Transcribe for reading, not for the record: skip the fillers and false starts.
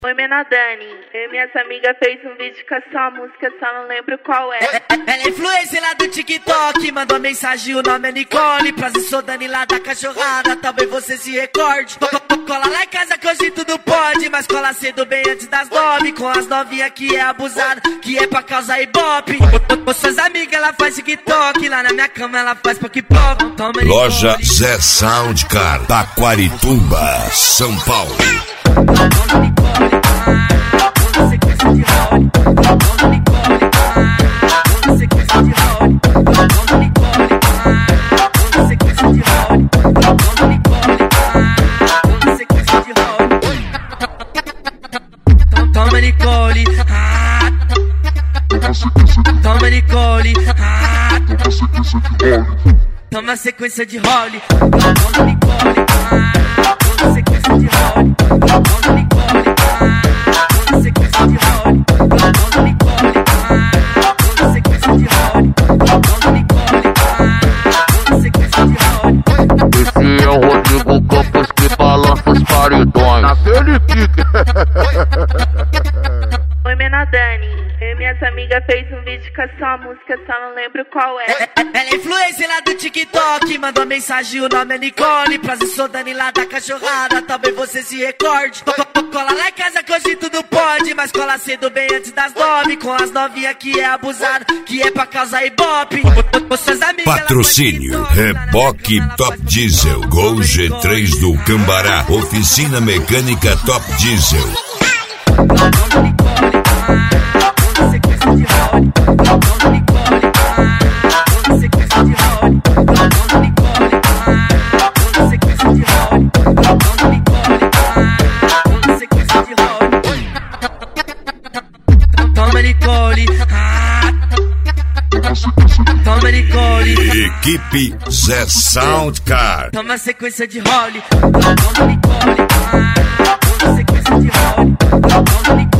Oi, Menadani, eu e minhas amigas fez um vídeo com a sua música, só não lembro qual é. Ela é influencer lá do TikTok, mandou mensagem, o nome é Nicole. Prazer, sou Dani lá da cachorrada, talvez você se recorde. Cola lá em casa que hoje tudo pode, mas cola cedo bem antes das 9. Com as novinhas que é abusada, que é pra causar ibope. Com suas amigas ela faz TikTok, lá na minha cama ela faz pop. Loja Zé Soundcar, Taquarituba, São Paulo. Toma Nicole, toma Nicole, toma sequência de role. Toma Nicole, toma sequência de role. Toma Nicole, toma sequência de role. Toma Nicole, toma sequência de role. Toma Nicole, toma sequência de role. Esse é o Rodrigo Campos que balança os paredões. Naquele pique. Oi, Menadani, eu e minhas amigas fez um vídeo com a sua música, só não lembro qual é. Ela é influencer lá do TikTok, mandou mensagem, o nome é Nicole. Prazer, sou Dani lá da cachorrada, talvez você se recorde. Cola lá em casa que hoje tudo pode, mas cola cedo bem antes das 9. Com as novinhas que é abusada, que é pra causar ibope. Patrocínio Reboque Top Diesel, Gol G3 do Cambará, Oficina Mecânica Top Diesel. Toma Nicole, toma sequência de role. Toma Nicole, toma sequência de role. Toma Nicole, toma sequência de role. Toma Nicole, toma sequência de role. Toma Nicole, toma Nicole. Equipe Zé Soundcar. Toma sequência de role. Toma Nicole, toma sequência de role. Toma Nicole.